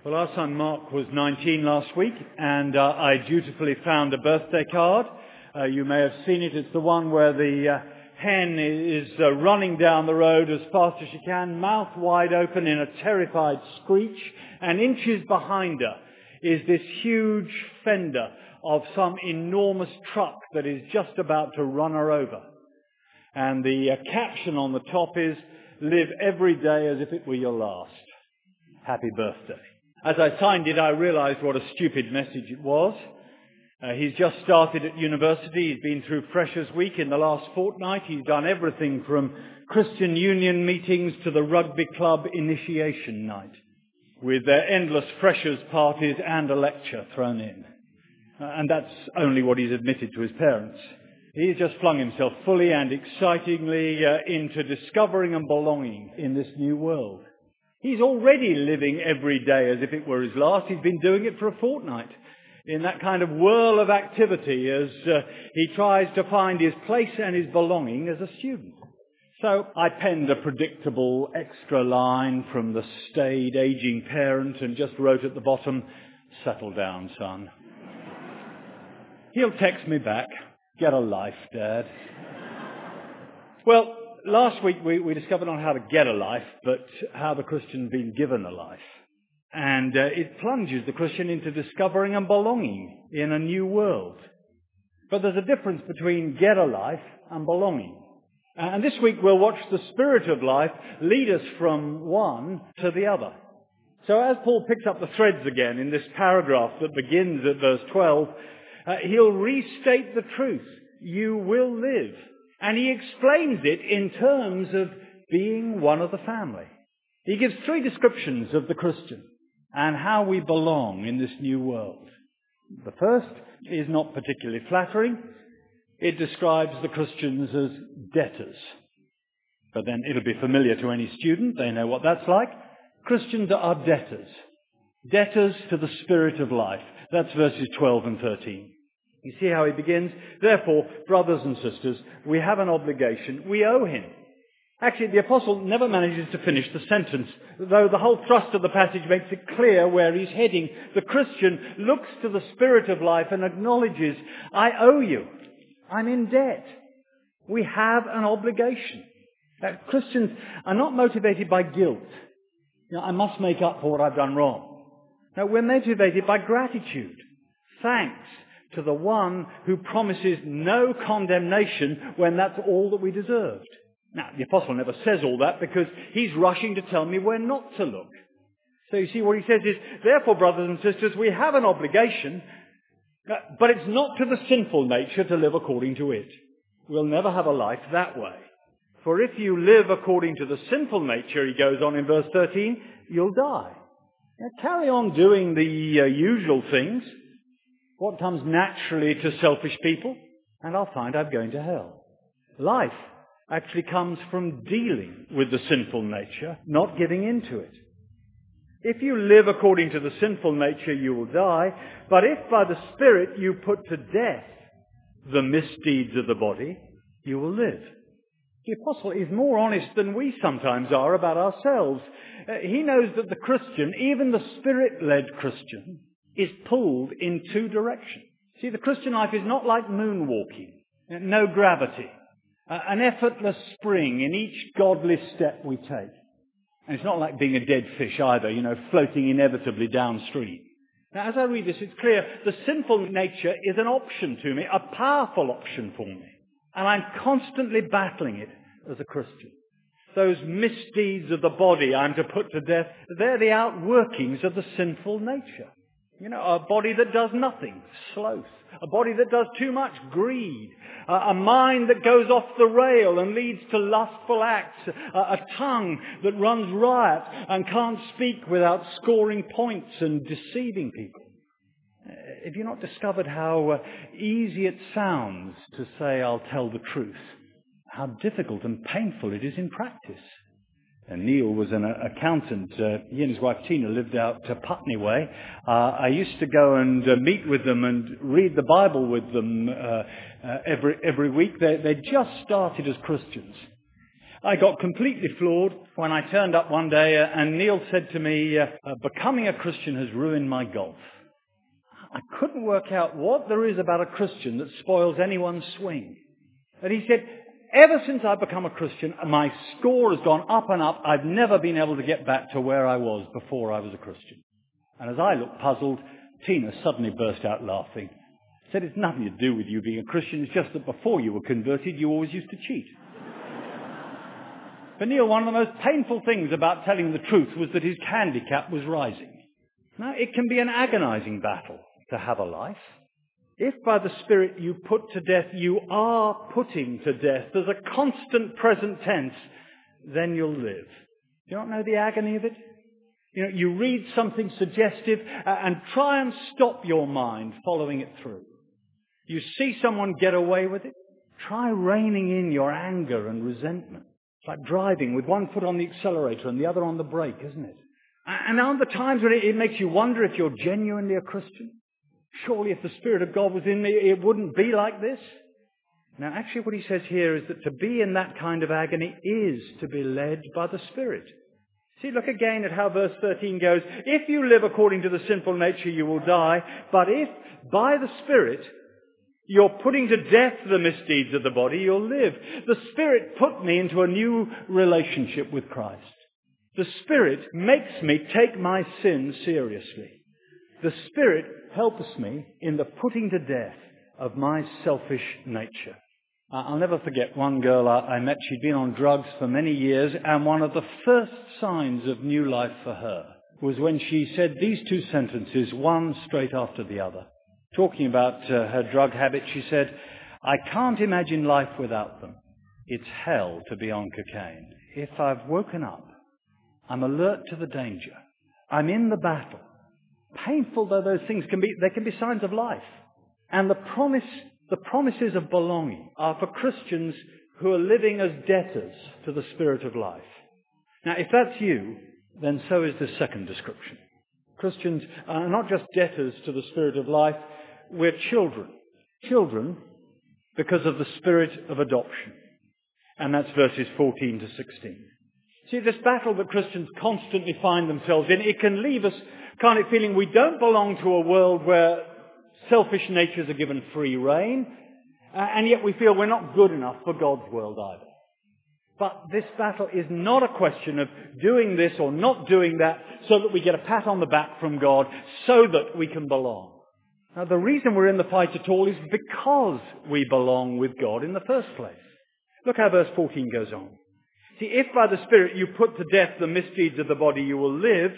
Well, our son Mark was 19 last week, and I dutifully found a birthday card. You may have seen it. It's the one where the hen is running down the road as fast as she can, mouth wide open in a terrified screech, and inches behind her is this huge fender of some enormous truck that is just about to run her over. And the caption on the top is, "Live every day as if it were your last. Happy birthday." As I signed it, I realized what a stupid message it was. He's just started at university. He's been through Freshers' Week in the last fortnight. He's done everything from Christian Union meetings to the rugby club initiation night, with their endless Freshers' parties and a lecture thrown in. And that's only what he's admitted to his parents. He's just flung himself fully and excitingly into discovering and belonging in this new world. He's already living every day as if it were his last. He's been doing it for a fortnight in that kind of whirl of activity as he tries to find his place and his belonging as a student. So I penned a predictable extra line from the staid, aging parent and just wrote at the bottom, "Settle down, son." He'll text me back, "Get a life, Dad." Well, last week we discovered not how to get a life, but how the Christian's been given a life. And it plunges the Christian into discovering and belonging in a new world. But there's a difference between get a life and belonging. And this week we'll watch the Spirit of life lead us from one to the other. So as Paul picks up the threads again in this paragraph that begins at verse 12, he'll restate the truth. You will live. And he explains it in terms of being one of the family. He gives three descriptions of the Christian and how we belong in this new world. The first is not particularly flattering. It describes the Christians as debtors. But then it'll be familiar to any student. They know what that's like. Christians are debtors. Debtors to the Spirit of life. That's verses 12 and 13. You see how he begins? Therefore, brothers and sisters, we have an obligation. We owe him. Actually, the apostle never manages to finish the sentence, though the whole thrust of the passage makes it clear where he's heading. The Christian looks to the Spirit of life and acknowledges, I owe you. I'm in debt. We have an obligation. Christians are not motivated by guilt. I must make up for what I've done wrong. No, we're motivated by gratitude. Thanks to the one who promises no condemnation when that's all that we deserved. Now, the apostle never says all that because he's rushing to tell me where not to look. So you see what he says is, therefore, brothers and sisters, we have an obligation, but it's not to the sinful nature to live according to it. We'll never have a life that way. For if you live according to the sinful nature, he goes on in verse 13, you'll die. Now, carry on doing the usual things, what comes naturally to selfish people, and I'll find I'm going to hell. Life actually comes from dealing with the sinful nature, not giving in to it. If you live according to the sinful nature, you will die. But if by the Spirit you put to death the misdeeds of the body, you will live. The apostle is more honest than we sometimes are about ourselves. He knows that the Christian, even the Spirit-led Christian, is pulled in two directions. See, the Christian life is not like moonwalking, no gravity, an effortless spring in each godly step we take. And it's not like being a dead fish either, floating inevitably downstream. Now, as I read this, it's clear the sinful nature is an option to me, a powerful option for me. And I'm constantly battling it as a Christian. Those misdeeds of the body I'm to put to death, they're the outworkings of the sinful nature. A body that does nothing, sloth. A body that does too much, greed. A mind that goes off the rail and leads to lustful acts. A tongue that runs riot and can't speak without scoring points and deceiving people. Have you not discovered how easy it sounds to say, I'll tell the truth? How difficult and painful it is in practice. And Neil was an accountant. He and his wife Tina lived out Putney way. I used to go and meet with them and read the Bible with them every week. They just started as Christians. I got completely floored when I turned up one day and Neil said to me, becoming a Christian has ruined my golf. I couldn't work out what there is about a Christian that spoils anyone's swing. And he said, ever since I've become a Christian, my score has gone up and up. I've never been able to get back to where I was before I was a Christian. And as I looked puzzled, Tina suddenly burst out laughing. Said, it's nothing to do with you being a Christian. It's just that before you were converted, you always used to cheat. For Neil, one of the most painful things about telling the truth was that his handicap was rising. Now, it can be an agonizing battle to have a life. If by the Spirit you put to death, you are putting to death, there's a constant present tense, then you'll live. Do you not know the agony of it? You know, you read something suggestive and try and stop your mind following it through. You see someone get away with it, try reining in your anger and resentment. It's like driving with one foot on the accelerator and the other on the brake, isn't it? And aren't there times when it makes you wonder if you're genuinely a Christian? Surely if the Spirit of God was in me, it wouldn't be like this. Now, actually what he says here is that to be in that kind of agony is to be led by the Spirit. See, look again at how verse 13 goes. If you live according to the sinful nature, you will die. But if by the Spirit you're putting to death the misdeeds of the body, you'll live. The Spirit put me into a new relationship with Christ. The Spirit makes me take my sin seriously. The Spirit helps me in the putting to death of my selfish nature. I'll never forget one girl I met. She'd been on drugs for many years, and one of the first signs of new life for her was when she said these two sentences, one straight after the other. Talking about her drug habit, she said, I can't imagine life without them. It's hell to be on cocaine. If I've woken up, I'm alert to the danger. I'm in the battle. Painful though those things can be, they can be signs of life. And the promises of belonging are for Christians who are living as debtors to the Spirit of life. Now, if that's you, then so is the second description. Christians are not just debtors to the Spirit of life, we're children. Children because of the Spirit of adoption. And that's verses 14 to 16. See, this battle that Christians constantly find themselves in, it can leave us kind of feeling we don't belong to a world where selfish natures are given free rein, and yet we feel we're not good enough for God's world either. But this battle is not a question of doing this or not doing that so that we get a pat on the back from God so that we can belong. Now, the reason we're in the fight at all is because we belong with God in the first place. Look how verse 14 goes on. See, if by the Spirit you put to death the misdeeds of the body, you will live,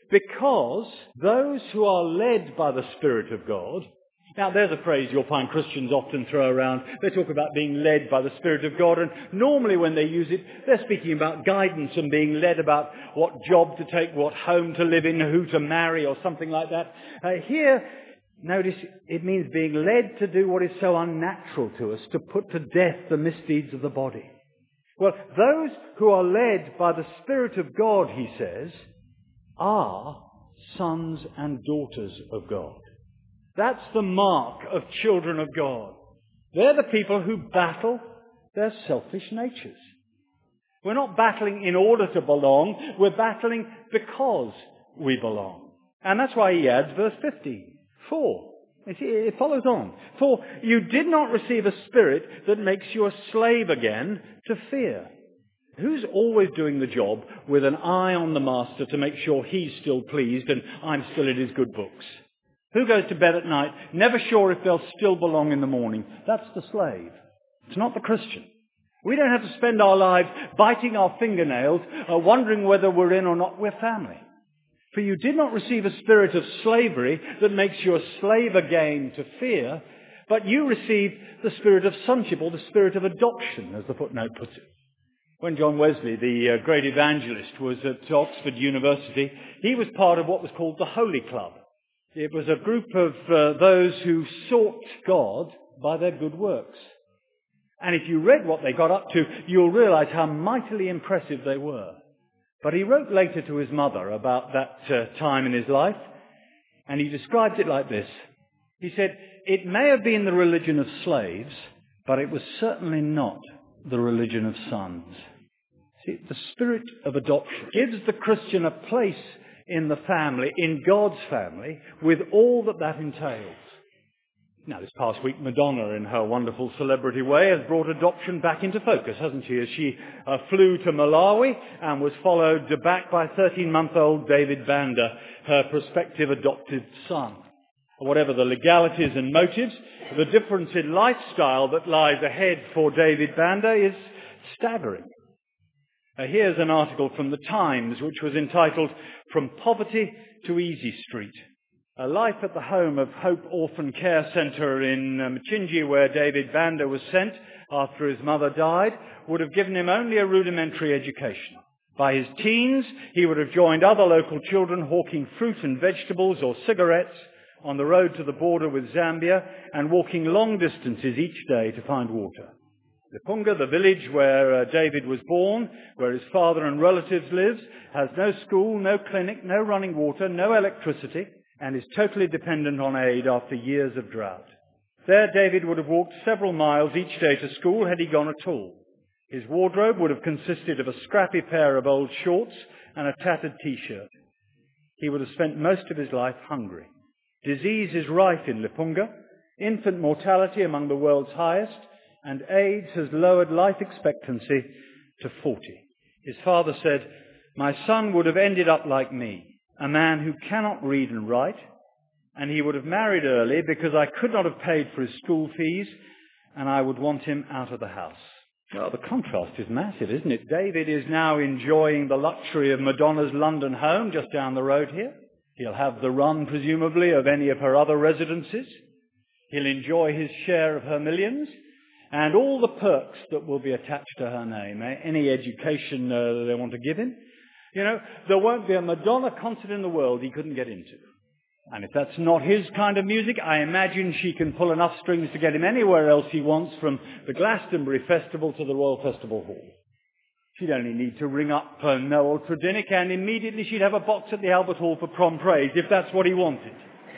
because those who are led by the Spirit of God. Now, there's a phrase you'll find Christians often throw around. They talk about being led by the Spirit of God, and normally when they use it, they're speaking about guidance and being led about what job to take, what home to live in, who to marry, or something like that. Here, notice it means being led to do what is so unnatural to us, to put to death the misdeeds of the body. Well, those who are led by the Spirit of God, he says, are sons and daughters of God. That's the mark of children of God. They're the people who battle their selfish natures. We're not battling in order to belong. We're battling because we belong. And that's why he adds verse 15. For, you see, it follows on. For you did not receive a spirit that makes you a slave again to fear. Who's always doing the job with an eye on the master to make sure he's still pleased and I'm still in his good books? Who goes to bed at night, never sure if they'll still belong in the morning? That's the slave. It's not the Christian. We don't have to spend our lives biting our fingernails, wondering whether we're in or not. We're family. For you did not receive a spirit of slavery that makes you a slave again to fear, but you received the spirit of sonship, or the spirit of adoption, as the footnote puts it. When John Wesley, the great evangelist, was at Oxford University, he was part of what was called the Holy Club. It was a group of those who sought God by their good works. And if you read what they got up to, you'll realize how mightily impressive they were. But he wrote later to his mother about that time in his life, and he described it like this. He said, it may have been the religion of slaves, but it was certainly not the religion of sons. See, the spirit of adoption gives the Christian a place in the family, in God's family, with all that that entails. Now, this past week, Madonna, in her wonderful celebrity way, has brought adoption back into focus, hasn't she? As she flew to Malawi and was followed back by 13-month-old David Banda, her prospective adopted son. Whatever the legalities and motives, the difference in lifestyle that lies ahead for David Banda is staggering. Here's an article from The Times, which was entitled, "From Poverty to Easy Street." A life at the home of Hope Orphan Care Centre in Mchinji, where David Banda was sent after his mother died, would have given him only a rudimentary education. By his teens, he would have joined other local children hawking fruit and vegetables or cigarettes on the road to the border with Zambia and walking long distances each day to find water. Lipunga, the village where David was born, where his father and relatives lives, has no school, no clinic, no running water, no electricity, and is totally dependent on aid after years of drought. There, David would have walked several miles each day to school had he gone at all. His wardrobe would have consisted of a scrappy pair of old shorts and a tattered T-shirt. He would have spent most of his life hungry. Disease is rife in Lipunga, infant mortality among the world's highest, and AIDS has lowered life expectancy to 40. His father said, "My son would have ended up like me, a man who cannot read and write, and he would have married early because I could not have paid for his school fees, and I would want him out of the house." Well, the contrast is massive, isn't it? David is now enjoying the luxury of Madonna's London home just down the road here. He'll have the run, presumably, of any of her other residences. He'll enjoy his share of her millions and all the perks that will be attached to her name, any education they want to give him. You know, there won't be a Madonna concert in the world he couldn't get into. And if that's not his kind of music, I imagine she can pull enough strings to get him anywhere else he wants, from the Glastonbury Festival to the Royal Festival Hall. She'd only need to ring up Noel Tredinnick and immediately she'd have a box at the Albert Hall for prom praise, if that's what he wanted.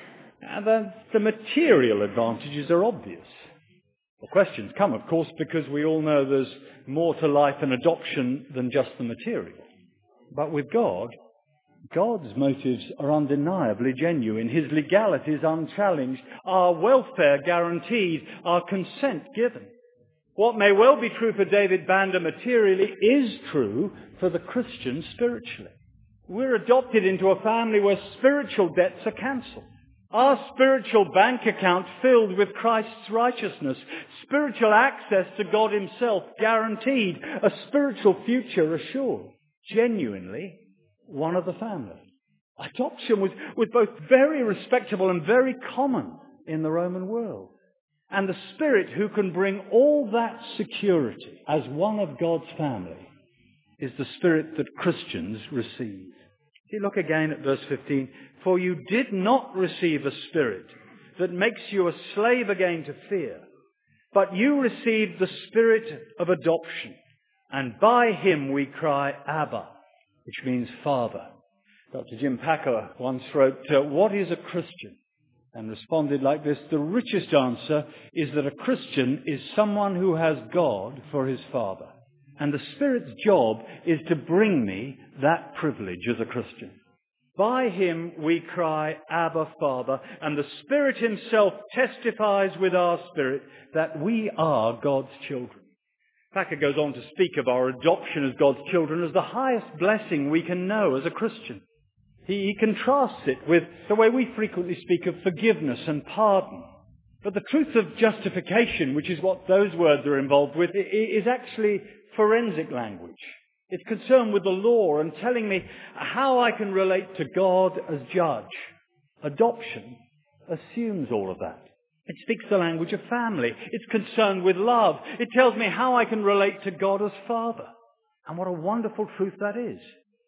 And the material advantages are obvious. The questions come, of course, because we all know there's more to life and adoption than just the material. But with God, God's motives are undeniably genuine. His legality is unchallenged. Our welfare guaranteed. Our consent given. What may well be true for David Banda materially is true for the Christian spiritually. We're adopted into a family where spiritual debts are cancelled. Our spiritual bank account filled with Christ's righteousness. Spiritual access to God himself guaranteed. A spiritual future assured. Genuinely one of the family. Adoption was both very respectable and very common in the Roman world. And the Spirit who can bring all that security as one of God's family is the Spirit that Christians receive. See, look again at verse 15. "For you did not receive a spirit that makes you a slave again to fear, but you received the Spirit of adoption, and by him we cry, Abba," which means Father. Dr. Jim Packer once wrote, "What is a Christian?" and responded like this: "The richest answer is that a Christian is someone who has God for his Father. And the Spirit's job is to bring me that privilege as a Christian. By him we cry, Abba, Father, and the Spirit himself testifies with our spirit that we are God's children." Packer goes on to speak of our adoption as God's children as the highest blessing we can know as a Christian. He contrasts it with the way we frequently speak of forgiveness and pardon. But the truth of justification, which is what those words are involved with, is actually forensic language. It's concerned with the law and telling me how I can relate to God as judge. Adoption assumes all of that. It speaks the language of family. It's concerned with love. It tells me how I can relate to God as Father. And what a wonderful truth that is.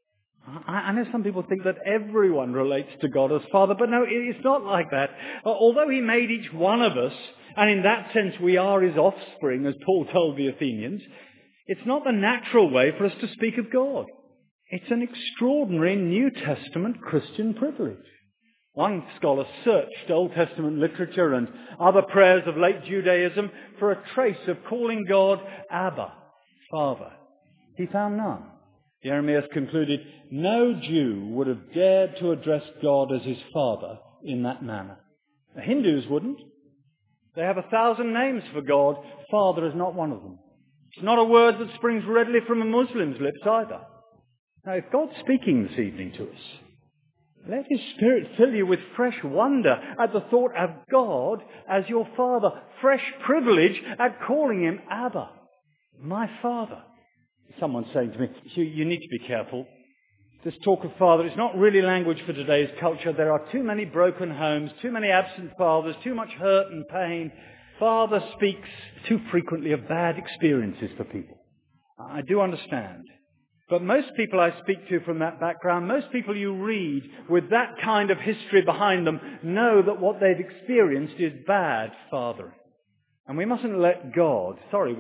I know some people think that everyone relates to God as Father, but no, it's not like that. Although he made each one of us, and in that sense we are his offspring, as Paul told the Athenians, it's not the natural way for us to speak of God. It's an extraordinary New Testament Christian privilege. One scholar searched Old Testament literature and other prayers of late Judaism for a trace of calling God Abba, Father. He found none. Jeremias concluded, no Jew would have dared to address God as his Father in that manner. The Hindus wouldn't. They have 1,000 names for God. Father is not one of them. It's not a word that springs readily from a Muslim's lips either. Now, if God's speaking this evening to us, let His Spirit fill you with fresh wonder at the thought of God as your Father, fresh privilege at calling Him Abba, my Father. Someone's saying to me, you need to be careful. This talk of father is not really language for today's culture. There are too many broken homes, too many absent fathers, too much hurt and pain. Father speaks too frequently of bad experiences for people. I do understand. But most people I speak to from that background, most people you read with that kind of history behind them, know that what they've experienced is bad fathering. And we must let God,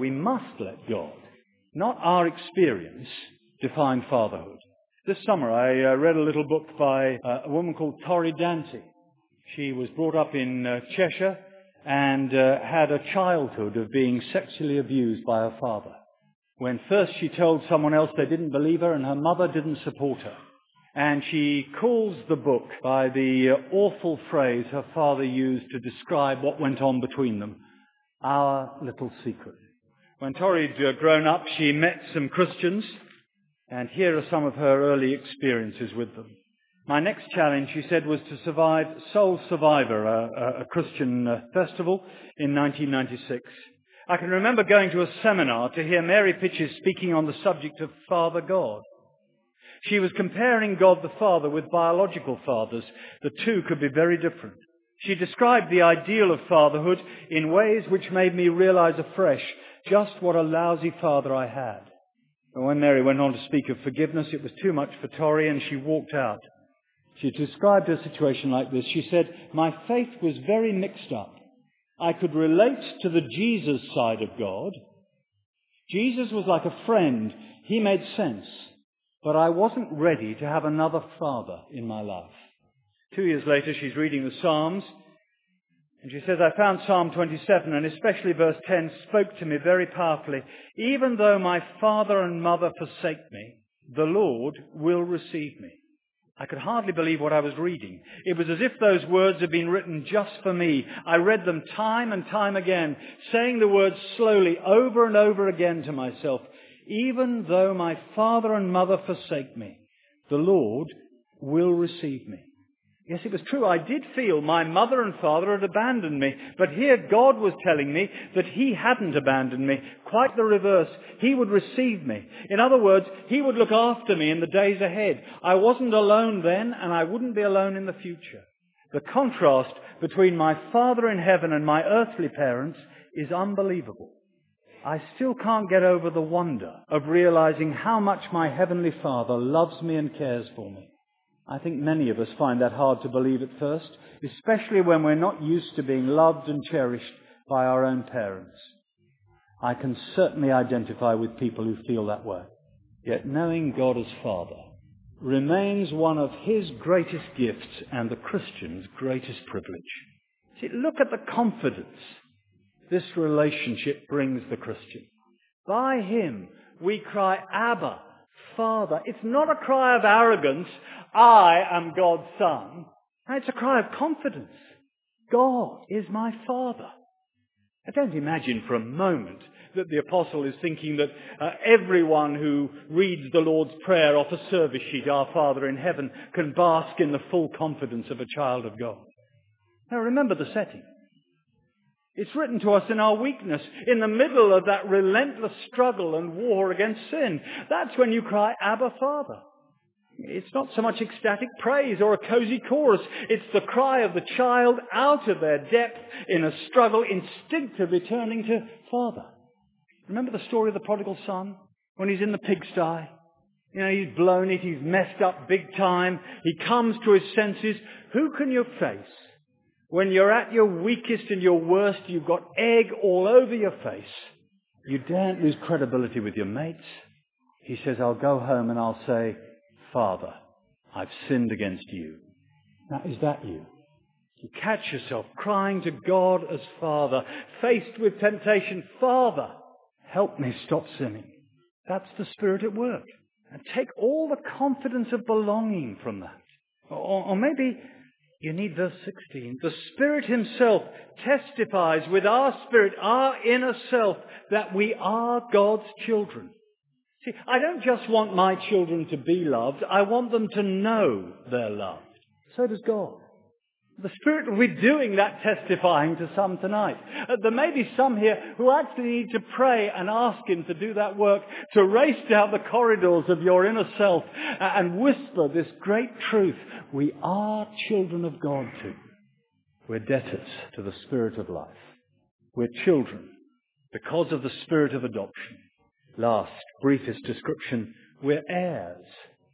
not our experience, define fatherhood. This summer I read a little book by a woman called Tori Dante. She was brought up in Cheshire and had a childhood of being sexually abused by her father. When first she told someone else, they didn't believe her and her mother didn't support her. And she calls the book by the awful phrase her father used to describe what went on between them, our little secret. When Tori'd grown up, she met some Christians, and here are some of her early experiences with them. My next challenge, she said, was to survive Soul Survivor, a Christian festival in 1996. I can remember going to a seminar to hear Mary Pitches speaking on the subject of Father God. She was comparing God the Father with biological fathers. The two could be very different. She described the ideal of fatherhood in ways which made me realize afresh just what a lousy father I had. And when Mary went on to speak of forgiveness, it was too much for Tori, and she walked out. She described her situation like this. She said, my faith was very mixed up. I could relate to the Jesus side of God. Jesus was like a friend. He made sense. But I wasn't ready to have another father in my life. 2 years later, she's reading the Psalms, and she says, I found Psalm 27, and especially verse 10, spoke to me very powerfully. Even though my father and mother forsake me, the Lord will receive me. I could hardly believe what I was reading. It was as if those words had been written just for me. I read them time and time again, saying the words slowly over and over again to myself. Even though my father and mother forsake me, the Lord will receive me. Yes, it was true. I did feel my mother and father had abandoned me. But here God was telling me that He hadn't abandoned me. Quite the reverse. He would receive me. In other words, He would look after me in the days ahead. I wasn't alone then, and I wouldn't be alone in the future. The contrast between my Father in heaven and my earthly parents is unbelievable. I still can't get over the wonder of realizing how much my Heavenly Father loves me and cares for me. I think many of us find that hard to believe at first, especially when we're not used to being loved and cherished by our own parents. I can certainly identify with people who feel that way. Yet knowing God as Father remains one of His greatest gifts and the Christian's greatest privilege. See, look at the confidence this relationship brings the Christian. By Him we cry, Abba, Father. It's not a cry of arrogance, I am God's Son. It's a cry of confidence. God is my Father. I don't imagine for a moment that the apostle is thinking that everyone who reads the Lord's Prayer off a service sheet, Our Father in Heaven, can bask in the full confidence of a child of God. Now remember the setting. It's written to us in our weakness, in the middle of that relentless struggle and war against sin. That's when you cry, Abba, Father. It's not so much ecstatic praise or a cozy chorus. It's the cry of the child out of their depth in a struggle, instinctively turning to Father. Remember the story of the prodigal son? When he's in the pigsty. He's blown it, he's messed up big time. He comes to his senses. Who can you face? When you're at your weakest and your worst, you've got egg all over your face. You daren't lose credibility with your mates. He says, I'll go home and I'll say, Father, I've sinned against you. Now, is that you? You catch yourself crying to God as Father, faced with temptation, Father, help me stop sinning. That's the Spirit at work. And take all the confidence of belonging from that. Or maybe you need verse 16. The Spirit himself testifies with our spirit, our inner self, that we are God's children. See, I don't just want my children to be loved. I want them to know they're loved. So does God. The Spirit will be doing that testifying to some tonight. There may be some here who actually need to pray and ask Him to do that work, to race down the corridors of your inner self and whisper this great truth. We are children of God too. We're debtors to the Spirit of life. We're children because of the Spirit of adoption. Last, briefest description, we're heirs.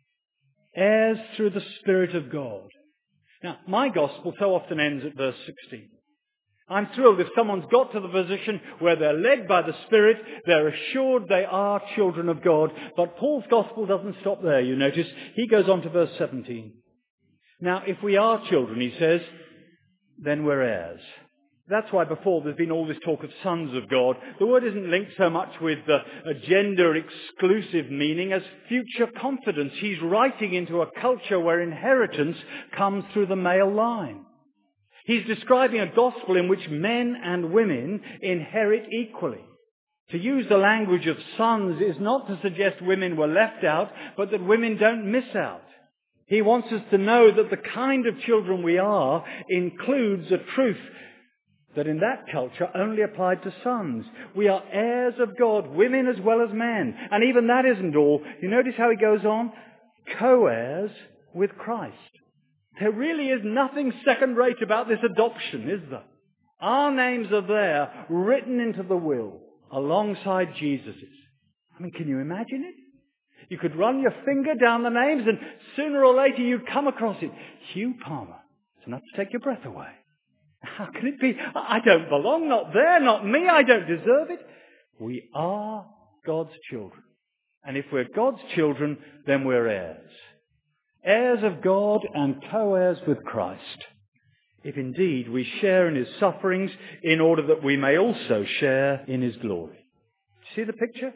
Heirs through the Spirit of God. Now, my gospel so often ends at verse 16. I'm thrilled if someone's got to the position where they're led by the Spirit, they're assured they are children of God. But Paul's gospel doesn't stop there, you notice. He goes on to verse 17. Now, if we are children, he says, then we're heirs. That's why before there's been all this talk of sons of God. The word isn't linked so much with a gender-exclusive meaning as future confidence. He's writing into a culture where inheritance comes through the male line. He's describing a gospel in which men and women inherit equally. To use the language of sons is not to suggest women were left out, but that women don't miss out. He wants us to know that the kind of children we are includes a truth that in that culture only applied to sons. We are heirs of God, women as well as men. And even that isn't all. You notice how he goes on? Co-heirs with Christ. There really is nothing second-rate about this adoption, is there? Our names are there, written into the will, alongside Jesus's. I mean, can you imagine it? You could run your finger down the names and sooner or later you'd come across it. Hugh Palmer. It's enough to take your breath away. How can it be? I don't belong, not there, not me, I don't deserve it. We are God's children. And if we're God's children, then we're heirs. Heirs of God and co-heirs with Christ. If indeed we share in His sufferings in order that we may also share in His glory. See the picture?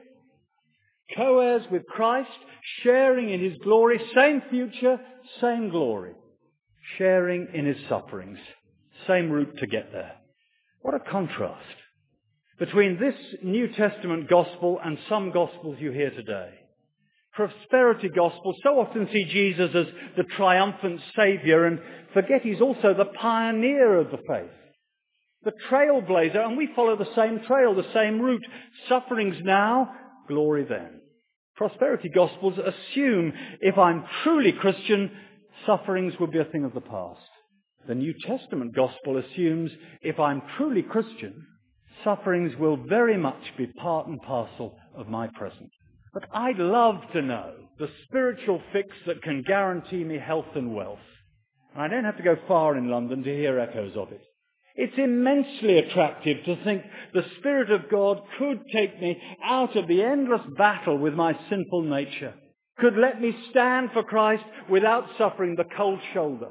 Co-heirs with Christ, sharing in His glory, same future, same glory. Sharing in His sufferings. Same route to get there. What a contrast between this New Testament gospel and some gospels you hear today. Prosperity gospels so often see Jesus as the triumphant Saviour and forget He's also the pioneer of the faith. The trailblazer, and we follow the same trail, the same route. Sufferings now, glory then. Prosperity gospels assume if I'm truly Christian, sufferings will be a thing of the past. The New Testament gospel assumes if I'm truly Christian, sufferings will very much be part and parcel of my present. But I'd love to know the spiritual fix that can guarantee me health and wealth. I don't have to go far in London to hear echoes of it. It's immensely attractive to think the Spirit of God could take me out of the endless battle with my sinful nature, could let me stand for Christ without suffering the cold shoulder,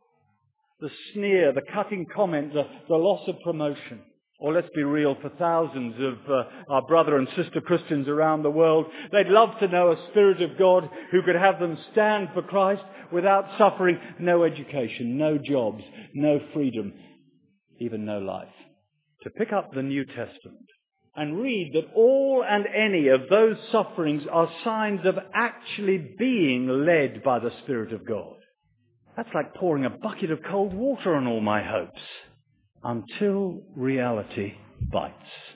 the sneer, the cutting comment, the loss of promotion. Or let's be real, for thousands of our brother and sister Christians around the world, they'd love to know a Spirit of God who could have them stand for Christ without suffering no education, no jobs, no freedom, even no life. To pick up the New Testament and read that all and any of those sufferings are signs of actually being led by the Spirit of God. That's like pouring a bucket of cold water on all my hopes until reality bites.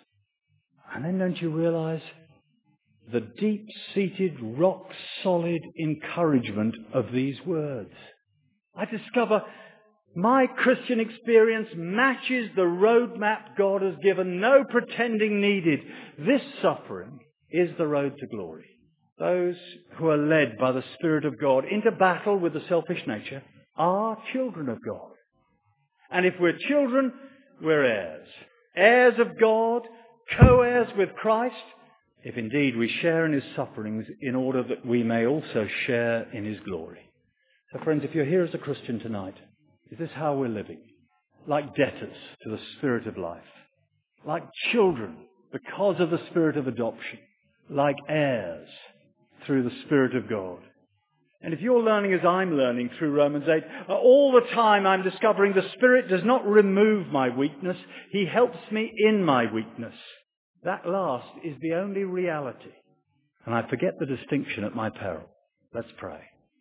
And then don't you realize the deep-seated, rock-solid encouragement of these words? I discover my Christian experience matches the roadmap God has given. No pretending needed. This suffering is the road to glory. Those who are led by the Spirit of God into battle with the selfish nature are children of God. And if we're children, we're heirs. Heirs of God, co-heirs with Christ, if indeed we share in His sufferings in order that we may also share in His glory. So friends, if you're here as a Christian tonight, is this how we're living? Like debtors to the Spirit of life. Like children because of the Spirit of adoption. like heirs through the Spirit of God. And if you're learning as I'm learning through Romans 8, all the time I'm discovering the Spirit does not remove my weakness. He helps me in my weakness. That last is the only reality. And I forget the distinction at my peril. Let's pray.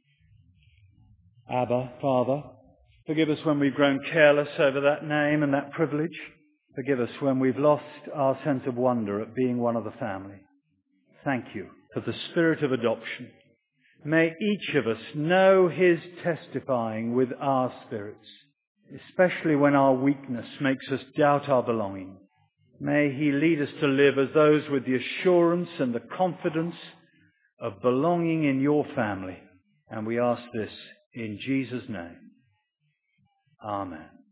Abba, Father, forgive us when we've grown careless over that name and that privilege. Forgive us when we've lost our sense of wonder at being one of the family. Thank you for the Spirit of adoption. May each of us know His testifying with our spirits, especially when our weakness makes us doubt our belonging. May He lead us to live as those with the assurance and the confidence of belonging in your family. And we ask this in Jesus' name. Amen.